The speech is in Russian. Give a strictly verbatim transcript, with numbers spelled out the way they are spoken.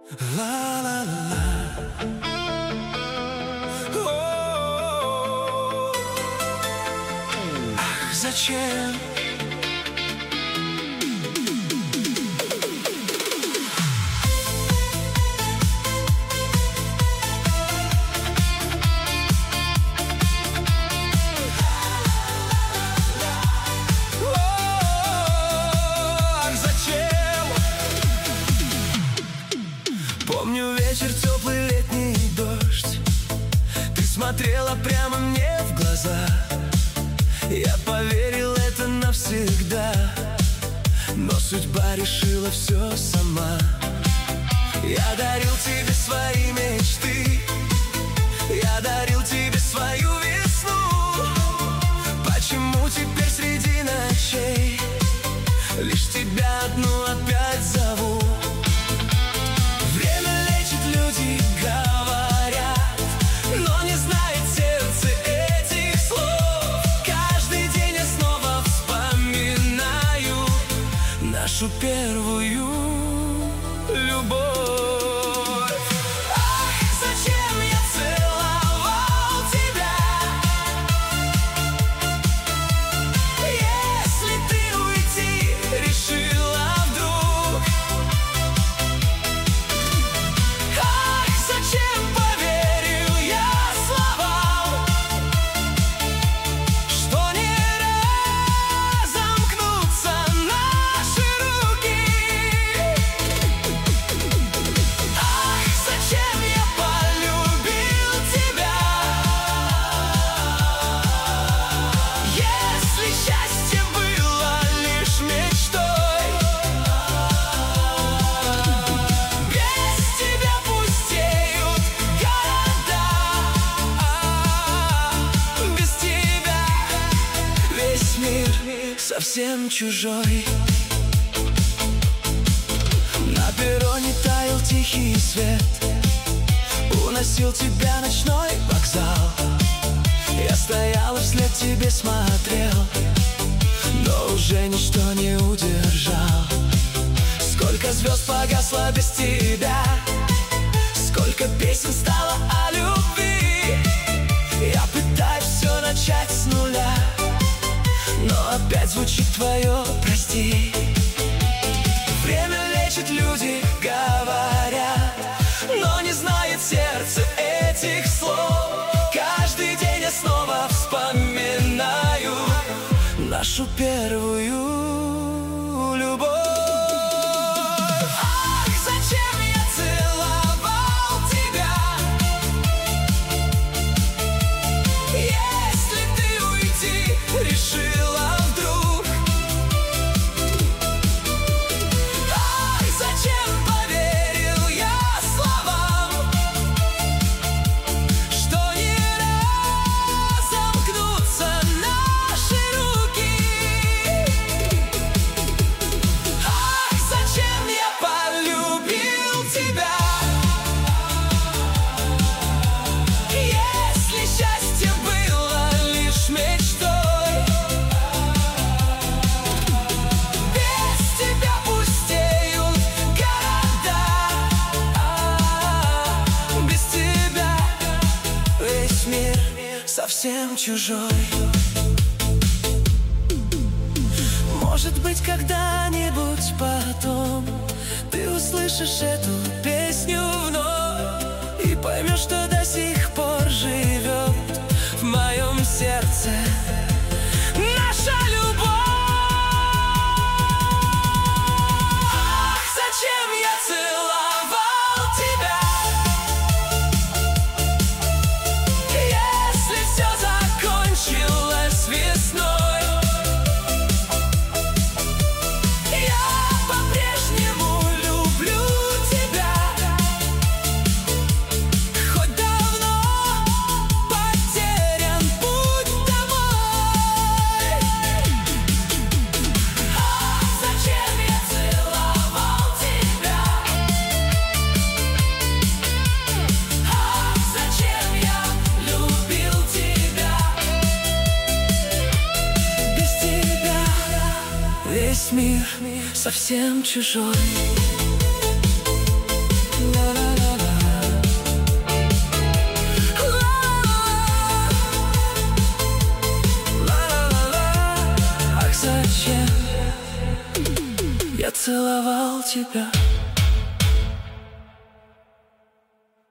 Ах, зачем? Помню вечер, теплый летний дождь. Ты смотрела прямо мне в глаза. Я поверил, это навсегда. Но судьба решила все сама. Я дарил тебе свои мечты. Я дарил тебе свою весну. Почему теперь среди ночей лишь тебя одну опять зову? Люди говорят, но не знает сердце этих слов. Каждый день я снова вспоминаю нашу первую любовь. Ах, зачем я целовал тебя, если ты уйти решила вдруг? Зачем поверил я словам, что не разомкнутся наши руки? Ах, зачем я полюбил тебя, если счастье было лишь мечтой? Без тебя пустеют города, без тебя весь мир совсем чужой. На перроне таял тихий свет, уносил тебя ночной вокзал. Я стоял и вслед тебе смотрел, но уже ничто не удержал. Сколько звезд погасло без тебя, сколько песен стало о любви. Я пытаюсь все начать с нуля, но опять звучит твое «прости». Время лечит, люди говорят, но не знает сердце этих слов. Каждый день я снова вспоминаю нашу первую любовь. Ах, зачем я целовал тебя, если ты уйти решила вдруг? Ах, зачем поверил я словам, что не разомкнутся наши руки? Ах, зачем я полюбил тебя, если счастье было лишь мечтой? Без тебя пустеют города, без тебя весь мир совсем чужой. Может быть, когда-нибудь потом ты услышишь эту песню вновь и поймешь, что до сих пор живет в моем сердце наша любовь. Ах, зачем я целовал тебя, если все закончилось весной? Я по-прежнему люблю тебя, хоть давно потерян путь домой. Ах, зачем я целовал тебя, ах, зачем я любил тебя? Без тебя весь мир совсем чужой. целовал тебя.